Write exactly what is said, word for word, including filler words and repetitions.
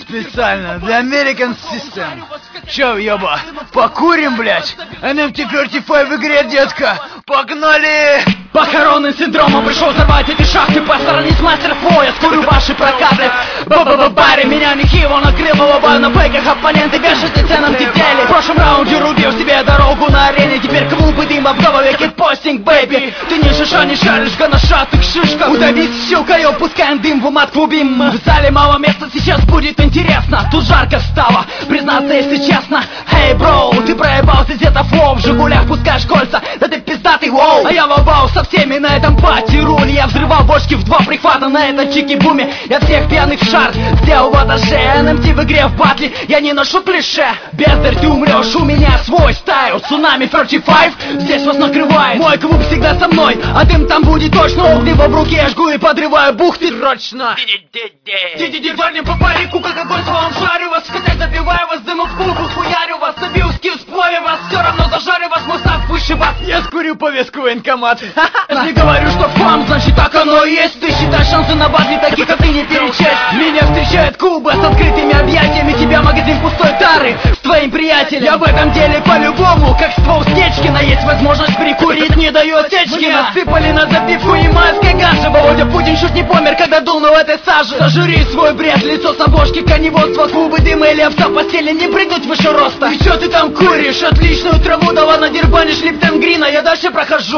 специально для American System. Чё, ёба, покурим, блять? эн эф ти тридцать пять в игре, детка. Погнали! Похоронным синдромом пришел взорвать эти шахты. Посторонись, мастеров воя, скурю ваши прокаты. Ба-ба-ба-баре, меня Михеева накрыло бой на бэках. Оппоненты вешают и ценам детели. В прошлом раунде рубил себе дорогу на арене. Теперь клубы дыма в голове, китпостинг, бэйби. Ты не шиша, не шаришь, гоношатых шишках. Удавись щелкой, пускаем дым в умат клубим. В зале мало места, сейчас будет интересно. Тут жарко стало, признаться, если честно. Эй, бро, ты проебался где-то флоу. В Жигулях пускаешь кольца, да ты пиздатый, воу. А я вабау со всеми на этом пати руль. Я взрывал бочки в два прихвата на этом чики-буме. Я всех пьяных в шар сделал в этаже. эн эм ти в игре в батле, я не ношу клише. Бездарь, ты умрешь, у меня свой стайл. Цунами тридцать пять, здесь вас накрывает. Мой клуб всегда со мной, а дым там будет точно. Огниво в руке я жгу и подрываю бухты срочно. Ди-ди-ди, парни по парику, как огонь словом жарю вас. Хотя забиваю вас, дымом в клубу хуярю вас. Забил скилл, сплавю вас, все равно зажарю вас. Мой став выше вас. Я скурю повестку военкомат. Если говорю, что фам, значит так оно и есть. Ты считаешь шансы на батле, таких как ты не перечесть. Меня встречают клубы с открытыми объятиями. Тебя магазин пустой тары с твоим приятелем. Я в этом деле по-любому, как ствол Стечкина. Есть возможность прикурить, не даю осечки. Мне насыпали на запивку ямайской гаши. Володя Путин чуть не помер, когда дул на этой саже. Сожри свой бред, лицо с обложки коневодства. Клубы дыма или овса в постели, не прыгнуть выше роста. И чё ты там куришь? Отличную траву дала, надербанишь Липтон Грина. Я дальше прохожу.